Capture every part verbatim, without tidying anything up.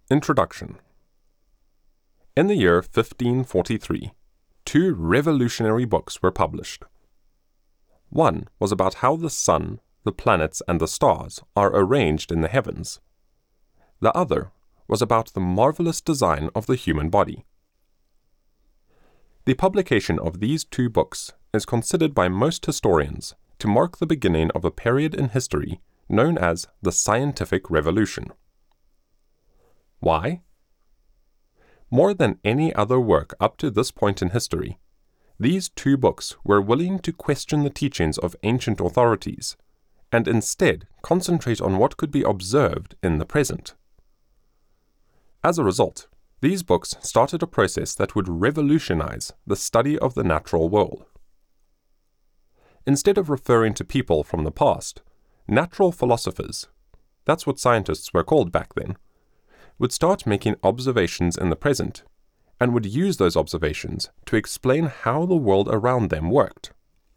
Introduction. In the year fifteen forty-three, two revolutionary books were published. One was about how the sun, the planets, and the stars are arranged in the heavens. The other was about the marvelous design of the human body. The publication of these two books is considered by most historians to mark the beginning of a period in history known as the Scientific Revolution. Why? More than any other work up to this point in history, these two books were willing to question the teachings of ancient authorities and instead concentrate on what could be observed in the present. As a result, these books started a process that would revolutionize the study of the natural world. Instead of referring to people from the past, natural philosophers, that's what scientists were called back then, would start making observations in the present, and would use those observations to explain how the world around them worked.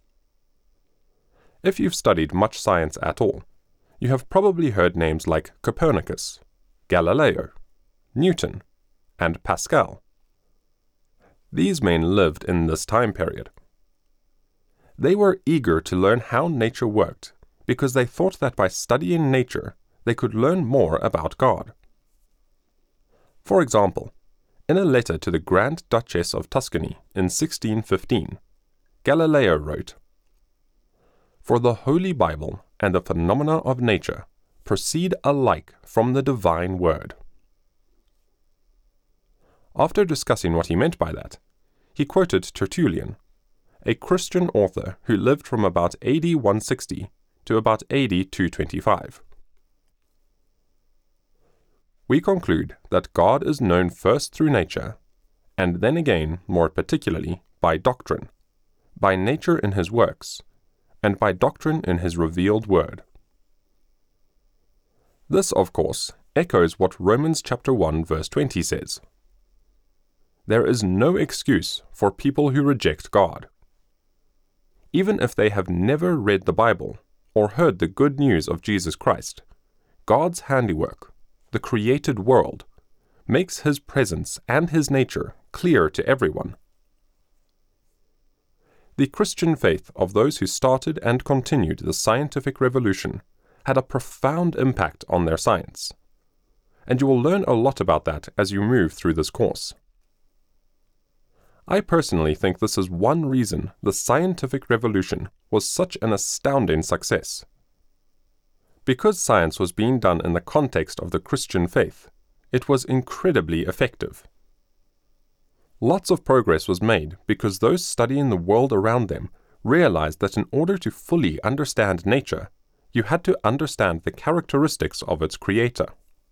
If you've studied much science at all, you have probably heard names like Copernicus, Galileo, Newton, and Pascal. These men lived in this time period. They were eager to learn how nature worked because they thought that by studying nature, they could learn more about God. For example, in a letter to the Grand Duchess of Tuscany in sixteen fifteen, Galileo wrote, "For the Holy Bible and the phenomena of nature proceed alike from the divine word." After discussing what he meant by that, he quoted Tertullian, a Christian author who lived from about A D one sixty to about A D two twenty-five. We conclude that God is known first through nature, and then again, more particularly, by doctrine, by nature in his works, and by doctrine in his revealed word. This, of course, echoes what Romans chapter one verse twenty says. There is no excuse for people who reject God. Even if they have never read the Bible or heard the good news of Jesus Christ, God's handiwork, the created world, makes his presence and his nature clear to everyone. The Christian faith of those who started and continued the scientific revolution had a profound impact on their science, and you will learn a lot about that as you move through this course. I personally think this is one reason the scientific revolution was such an astounding success. Because science was being done in the context of the Christian faith, it was incredibly effective. Lots of progress was made because those studying the world around them realized that in order to fully understand nature, you had to understand the characteristics of its creator.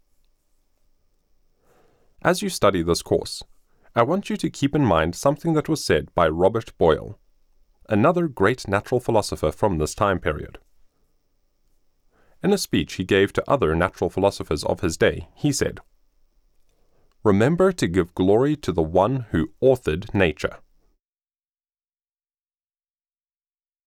As you study this course, I want you to keep in mind something that was said by Robert Boyle, another great natural philosopher from this time period. In a speech he gave to other natural philosophers of his day, he said, "Remember to give glory to the one who authored nature."